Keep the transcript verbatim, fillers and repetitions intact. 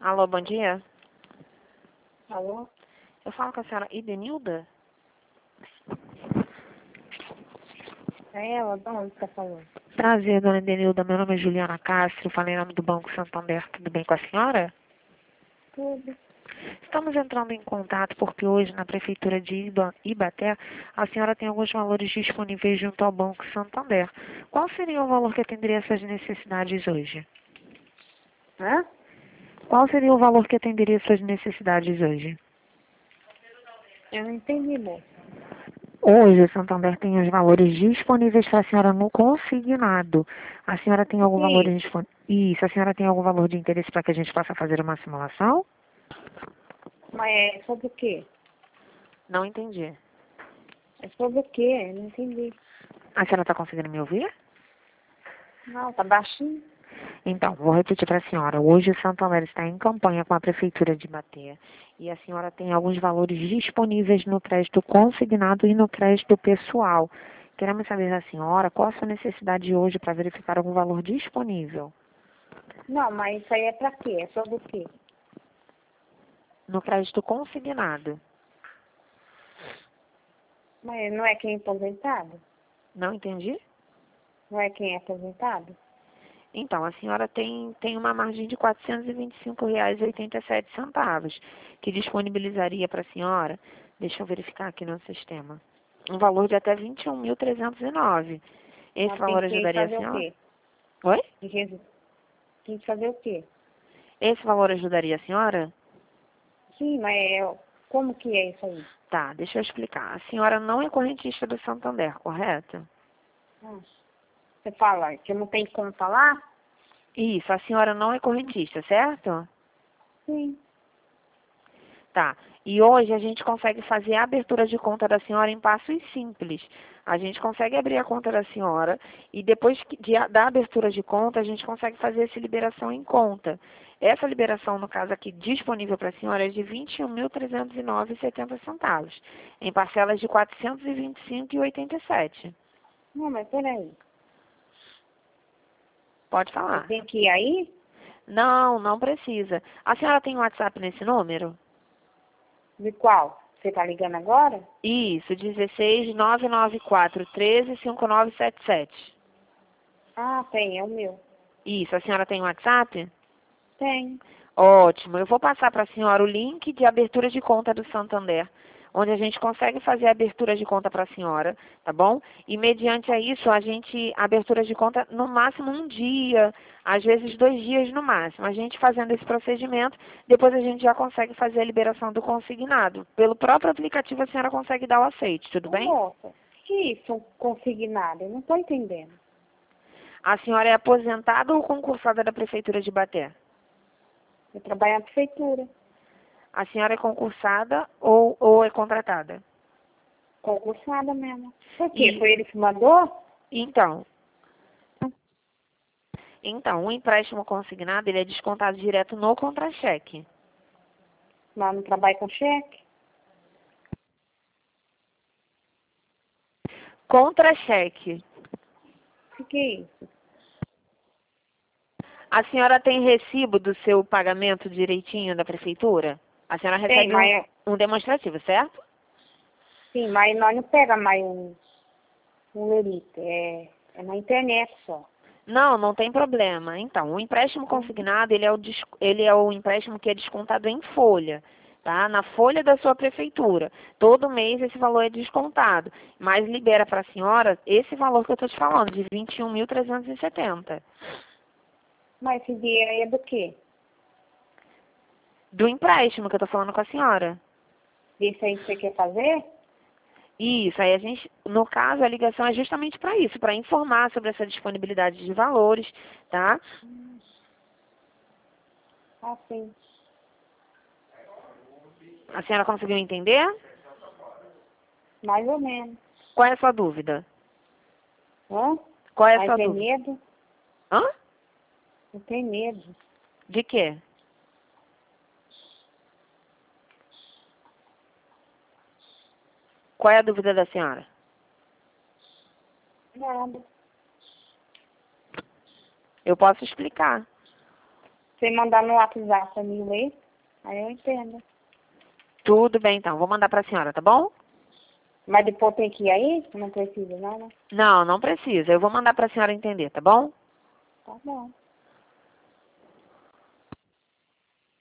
Alô, bom dia. Alô? Eu falo com a senhora Idenilda? É ela? De onde você tá falando? Prazer, dona Idenilda. Meu nome é Juliana Castro. Falei em nome do Banco Santander. Tudo bem com a senhora? Tudo. Estamos entrando em contato porque hoje na Prefeitura de Iba- Ibaté a senhora tem alguns valores disponíveis junto ao Banco Santander. Qual seria o valor que atenderia essas necessidades hoje? Hã? Qual seria o valor que atenderia essas necessidades hoje? Eu não entendi, moça. Hoje o Santander tem os valores disponíveis para a senhora no consignado. A senhora tem O algum que é valor isso? disponível? Isso, a senhora tem algum valor de interesse para que a gente possa fazer uma simulação? Mas é sobre o quê? Não entendi. É sobre o quê? Eu não entendi. A senhora está conseguindo me ouvir? Não, tá baixinho. Então, vou repetir para a senhora. Hoje o Santander está em campanha com a Prefeitura de Ibaté e a senhora tem alguns valores disponíveis no crédito consignado e no crédito pessoal. Queremos saber da senhora qual a sua necessidade hoje para verificar algum valor disponível. Não, mas isso aí é pra quê? É sobre o quê? No crédito consignado. Mas não é quem é aposentado? Não entendi? Não é quem é aposentado? Então, a senhora tem, tem uma margem de quatrocentos e vinte e cinco reais e oitenta e sete centavos, que disponibilizaria para a senhora, deixa eu verificar aqui no sistema, um valor de até vinte e um mil trezentos e nove. Esse Mas tem valor que ajudaria a fazer o senhora? quê? Oi? Tem que tem que fazer o quê? Esse valor ajudaria a senhora? Sim, mas é... como que é isso aí? Tá, deixa eu explicar. A senhora não é correntista do Santander, correto? Hum. Você fala que eu não tenho como falar? Isso, a senhora não é correntista, certo? Sim. Tá. E hoje a gente consegue fazer a abertura de conta da senhora em passos simples. A gente consegue abrir a conta da senhora e depois que- de, a- da abertura de conta a gente consegue fazer essa liberação em conta. Essa liberação, no caso aqui, disponível para a senhora é de vinte e um mil trezentos e nove e setenta centavos, em parcelas de quatrocentos e vinte e cinco reais e oitenta e sete centavos. Não, mas peraí. Pode Eu falar. tenho que ir aí? Não, não precisa. A senhora tem WhatsApp nesse número? De qual? Você tá ligando agora? Isso, dezesseis nove nove quatro treze cinco nove sete sete. Ah, tem, é o meu. Isso, a senhora tem WhatsApp? Tem. Ótimo, eu vou passar para a senhora o link de abertura de conta do Santander, onde a gente consegue fazer a abertura de conta para a senhora, tá bom? E mediante a isso, a gente, a abertura de conta no máximo um dia, às vezes dois dias no máximo. A gente fazendo esse procedimento, depois a gente já consegue fazer a liberação do consignado. Pelo próprio aplicativo a senhora consegue dar o aceite, tudo Ô, bem? moça, que isso, consignado? Eu não tô entendendo. A senhora é aposentada ou concursada da Prefeitura de Ibaté? Eu trabalho na prefeitura, A senhora é concursada ou, ou é contratada? concursada mesmo. Por quê? E, Foi ele que mandou? então, então, o empréstimo consignado, ele é descontado direto no contra-cheque. Mas não trabalho com cheque? Contra-cheque. O que é isso? A senhora tem recibo do seu pagamento direitinho da prefeitura? A senhora Tem, recebe um, mas, um demonstrativo, certo? sim, mas nós não pega mais um, um elite. É, é na internet só. Não, não tem problema. Então, o empréstimo consignado, ele é o, des- ele é o empréstimo que é descontado em folha, tá? Na folha da sua prefeitura. Todo mês esse valor é descontado, mas libera para a senhora esse valor que eu estou te falando, de vinte e um mil trezentos e setenta. Mas esse dinheiro aí é do quê? Do empréstimo que eu estou falando com a senhora. Desse aí que você quer fazer? Isso, aí a gente, no caso, a ligação é justamente para isso, para informar sobre essa disponibilidade de valores, tá? Ah, sim. A senhora conseguiu entender? Mais ou menos. Qual é a sua dúvida? Hã? Qual é a Mas sua tem dúvida? medo? Hã? Eu tenho medo. De quê? Qual é a dúvida da senhora? Nada. Eu posso explicar. Você mandar no WhatsApp pra mim ler, aí eu entendo. Tudo bem, então. Vou mandar para a senhora, tá bom? Mas depois tem que ir aí? Não precisa, não, né? Não, não precisa. Eu vou mandar para a senhora entender, tá bom? Tá bom.